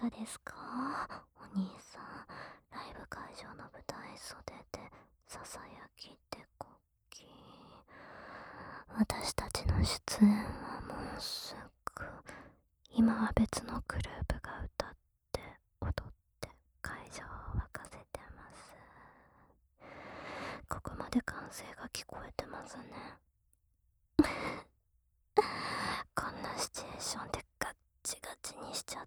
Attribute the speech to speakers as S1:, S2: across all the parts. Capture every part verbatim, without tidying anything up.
S1: がですか？お兄さん、ライブ会場の舞台袖でささやきって国旗。私たちの出演はもうすぐ。今は別のグループが歌って踊って会場を沸かせてます。ここまで歓声が聞こえてますね。こんなシチュエーションでガッチガチにしちゃって、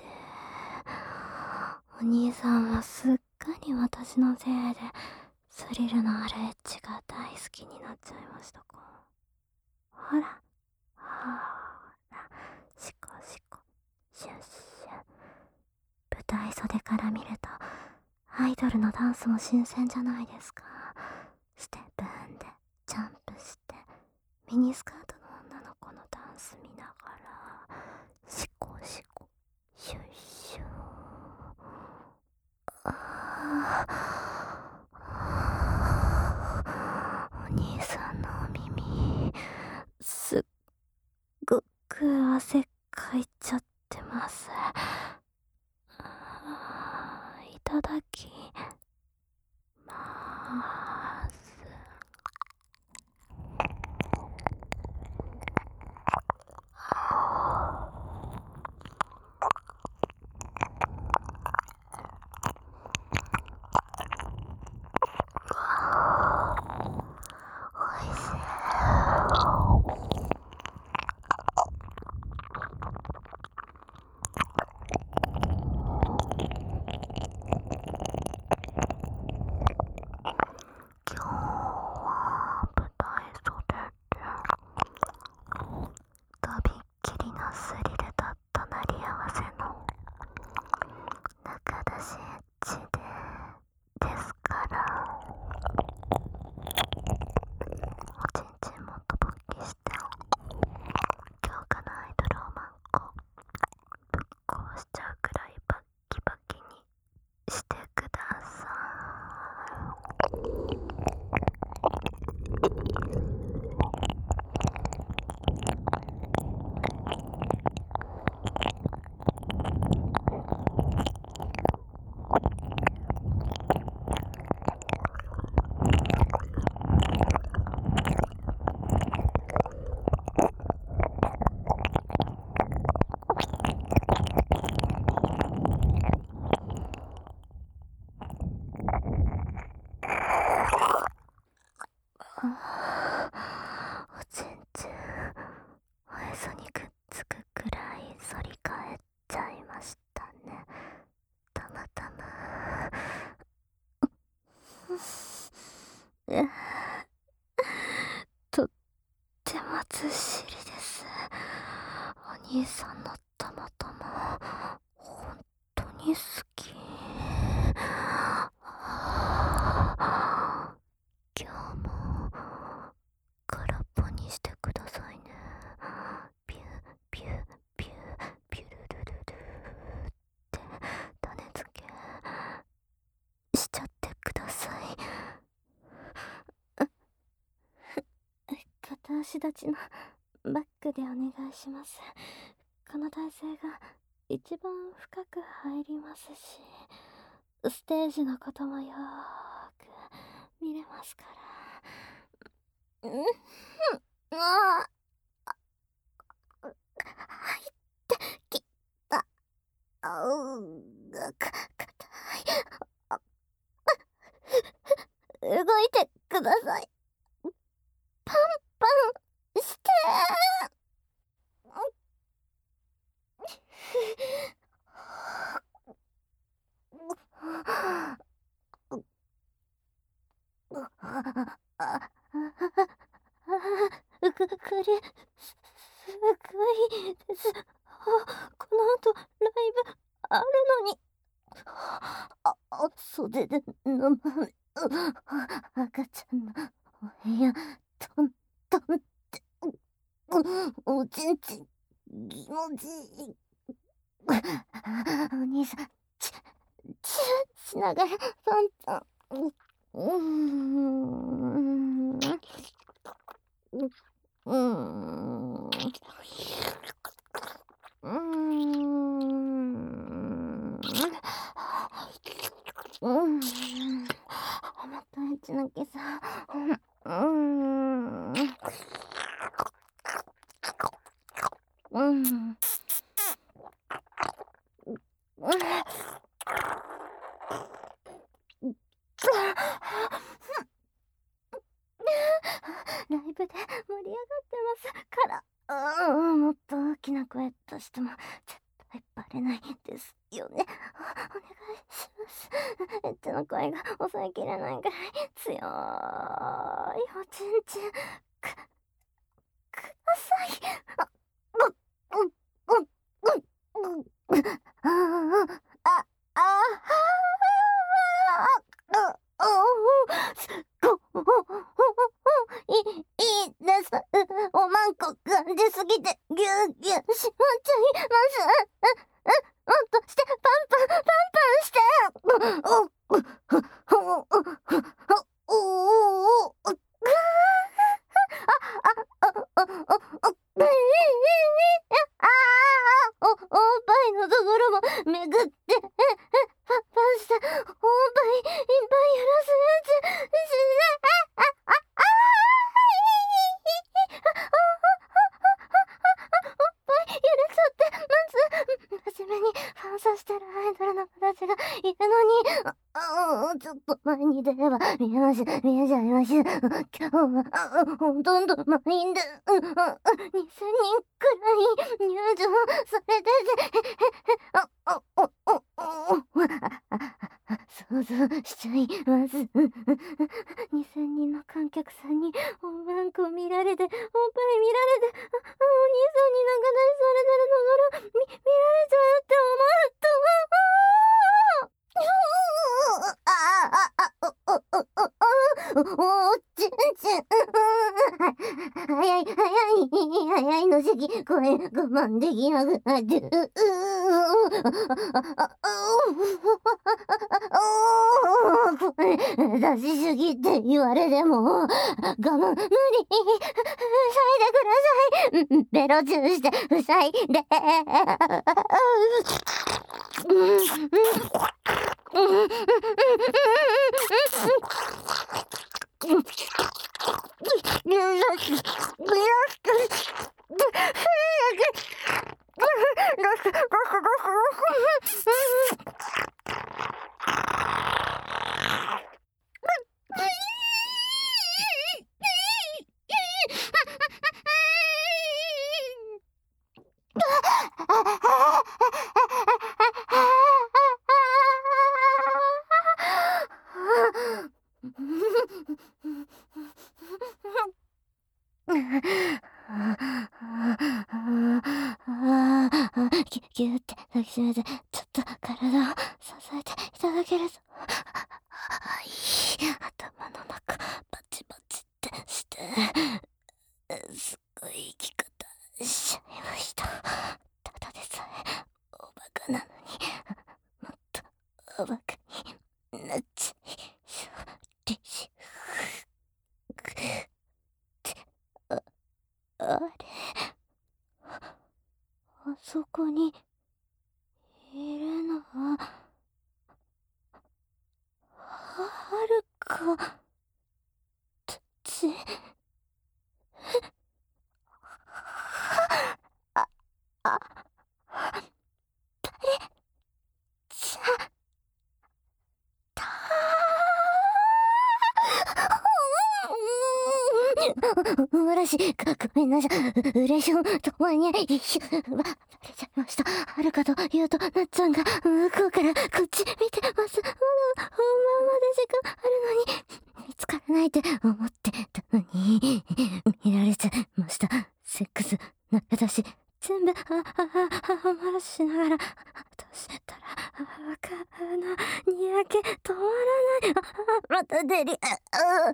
S1: お兄さんはすっかり私のせいでスリルのあるエッジが大好きになっちゃいましたか？ほらほら、シコシコシュッシュ。舞台袖から見るとアイドルのダンスも新鮮じゃないですか。ステップ踏んでジャンプしてミニスカートの女の子のダンス見ながらシコシコシュッシュ。あー、お兄さんのお耳すっごく汗かいちゃってます。あー、いただきまーす。おいしい。今日は舞台袖でとびっきりのスリルだったなり合わせの中出しエッジでですから、おちんちんもっと勃起して強化のアイドルをマンコぶっ壊しちゃうくらいバッキバキにしてください。おちんちんおへそにくっつくくらい反り返っちゃいましたね。たまたまとってもずっしりです。お兄さんのたまたま本当に好き。今日も空っぽにしてくださいね。ピューピューピューピュルルルルって種付けしちゃってください。片足立ちのバックでお願いします。この体勢が一番深く入りますし、ステージのこともよーく見れますから。うん、ああ、入ってきた。あうがか、硬い。あ、動いてください。パンパンして。うく、くり、す、すごいです。あ、この後、ライブ、あるのに。あ、あ、袖で飲まれ、赤ちゃんのお部屋、トントンって、おちんちん、気持ちいい。お兄さん、チュッ、チュッしながら、トントン。うーん。うーん。うーん。 うん。うん。ライブで盛り上がってますから、うん、もっと大きな声出しても絶対バレないですよね。お願いします。エッチの声が抑えきれないくらい強いおちんちんく、ください。あ、う、う、う、う、う、う、ああ、あ、あ、あ、あ、すっごい、いいです。おまんこ感じすぎてぎゅうぎゅうしまっちゃいます。もっとしてパンパンパンパンして。おおおおおおあああああおおっぱいのところもめぐってパンパンしておっぱいいっぱいやらすやつしあああおっぱい揺れちゃってます。真面目にファンサしてるアイドルの子たちがいるのに、ああちょっと前に出れば見えます、見えちゃいます。今日はあほとんど満員で、うん、にせんにんくらい入場されてて、あああああ想像しちゃいます。にせんにんの観客さんにおまんこ見られて、おっぱい見られて、あお兄さんになんか何されてるのかな、み見られちゃうって思うと、ああああおおおおおちんちん、早い早い早いの時期、声我慢できなくなってる。出しすぎって言われても我慢無理、塞いでください。ベロチューして塞いで。ぎゅぎゅって抱きしめて、ちょっと体を支えていただけると、はい、頭の中バチバチってして、すっごい生き方しちゃいました。ただでさえおバカなのに、もっとおバカになっちゃいそうでしょ。あ、あれ、あそこにいるのははるかたち。あ、あ、バレちゃったー。わらし、か、ごめんなさい。うれしょんとわにゃい、ひゅ、ば、バレちゃいました。はるかというと、なっちゃんが向こうからこっち見てます。まだ本番まで時間あるのに、見つからないって思ってたのに、見られちゃいました。セックス、中だし、全部、あ、あ、あ、はまらしながら、どうしたら、わかな、にやけ止まらない。あ、また出り、あ、あ、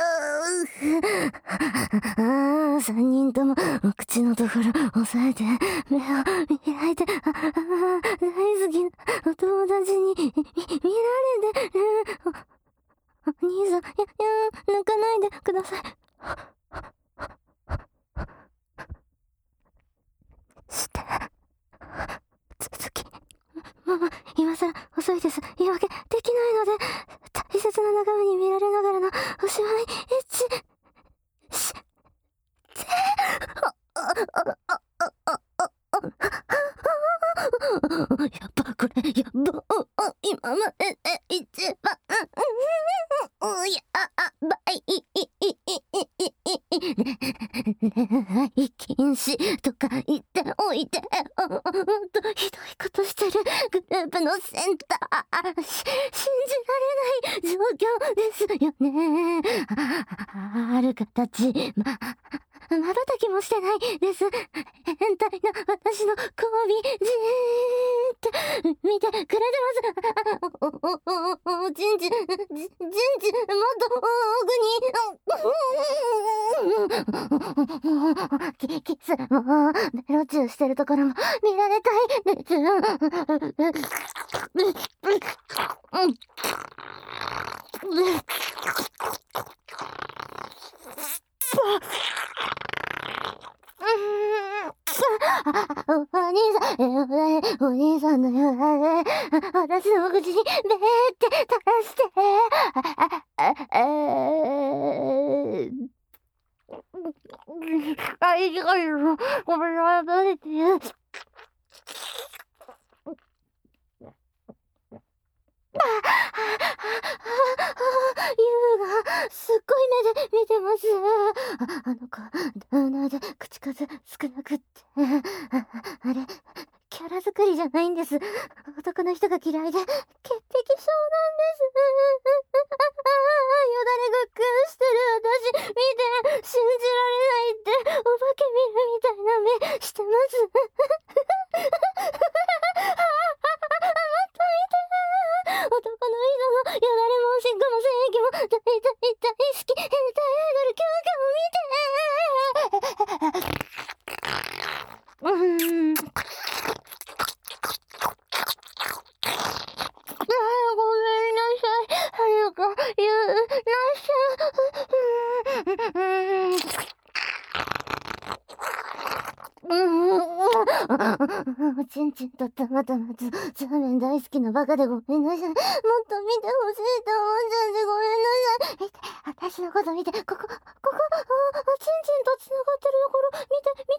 S1: あ、あ、三人とも、お口のところ、押さえて、目を開いて、あ、あ、大好きなお友達に、み、見られてる。お兄さん、や、や、抜かないでください。して。続き。ママ、今更遅いです。言い訳できないので、大切な仲間に見られながらのおしまい、エッチ、し、て、あ、あ、あ、あ、あ、あ、 ておいて、ほんとひどいことしてるグループのセンター。し信じられない状況ですよね。あある形、ま、まばたきもしてないです。変態な私の交尾、じーっと見てくれてます。お、お、お、お、ちんちん、ちんちん、もっと奥に。キ、キス、もう、ベロチューしてるところも見られたいです。お兄さん、お兄さんのよだれ、私の口にべーって垂らして。あ、いいかよ。ごめんなさいって。ユウがすっごい目で見てます。あ、あの子、ダウナーで口数少なくって。あれ、キャラ作りじゃないんです。男の人が嫌いで、潔癖症なんです。よだれがっくんしてる私、見て、信じられないって、お化け見るみたいな目してます。男の人のよだれもおしっこも性器も大大大好き変態アイドル強化を見て。うーん。あ、ごめんなさい。早く言うなさい。うーん。おちんちんとたまたまとザーメン大好きなバカでごめんなさい。もっと見てほしいと思っちゃってごめんなさい。見て、私のこと見て、ここ、ここ、お、おちんちんと繋がってるところ、見て、見て、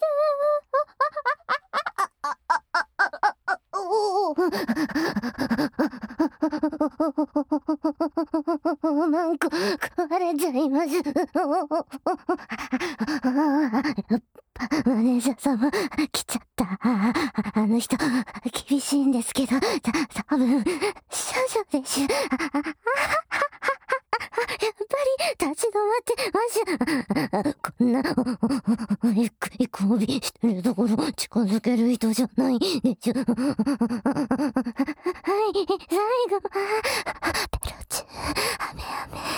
S1: 見て。なんか壊れちゃいます。マネージャー様来ちゃった。あの人厳しいんですけど、た多分少女でしゅ。やっぱり立ち止まってましゅ。こんなゆっくり交尾してるところ近づける人じゃないでしょ。はい、最後ペロチュアメアメ。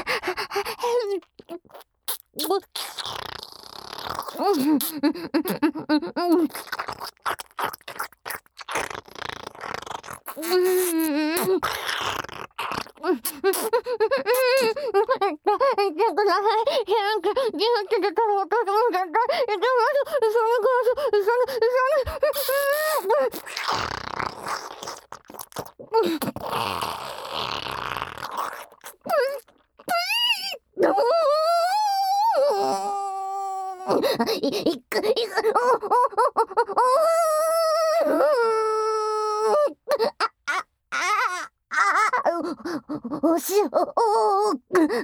S1: い、いく、いく、お、お、お、お、お、おし、お、お、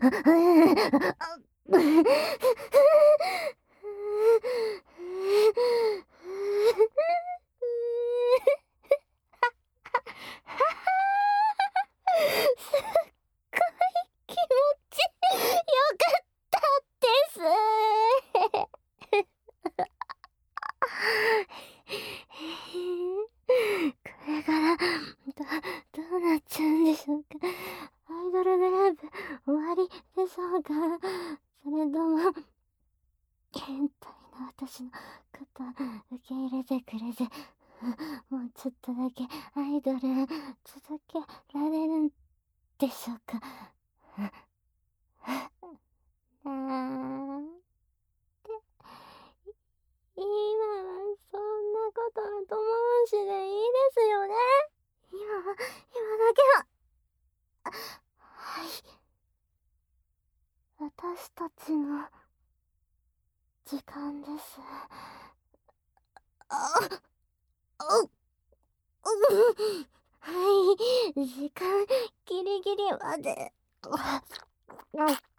S1: 気持ちよかったです。これからど、どうなっちゃうんでしょうか。アイドルグループ終わりでしょうか。それとも変態な私のこと受け入れてくれて、もうちょっとだけアイドル続けられるんでしょうか。なんて、今はそんなこと後回しでいいですよね。今は、今だけは。はい。私たちの時間です。あ、あ、う、はい、時間ギリギリまで。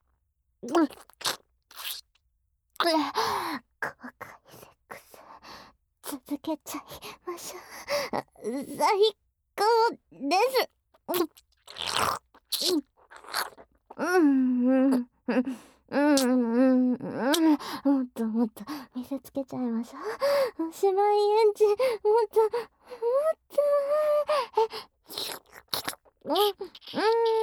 S1: 公開セックス続けちゃいましょう。最高です。うんうんうんうんうんうん、もっともっと見せつけちゃいましょう。おしまいエンジン、もっともっと、うんうん